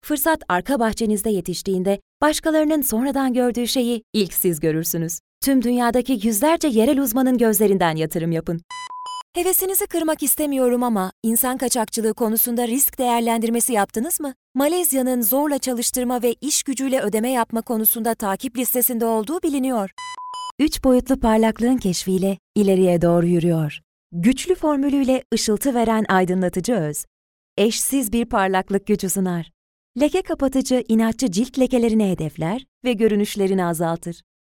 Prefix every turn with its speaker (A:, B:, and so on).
A: Fırsat arka bahçenizde yetiştiğinde başkalarının sonradan gördüğü şeyi ilk siz görürsünüz. Tüm dünyadaki yüzlerce yerel uzmanın gözlerinden yatırım yapın. Hevesinizi kırmak istemiyorum ama insan kaçakçılığı konusunda risk değerlendirmesi yaptınız mı? Malezya'nın zorla çalıştırma ve iş gücüyle ödeme yapma konusunda takip listesinde olduğu biliniyor. 3 boyutlu parlaklığın keşfiyle ileriye doğru yürüyor. Güçlü formülüyle ışıltı veren aydınlatıcı öz, eşsiz bir parlaklık gücü sunar. Leke kapatıcı inatçı cilt lekelerini hedefler ve görünüşlerini azaltır.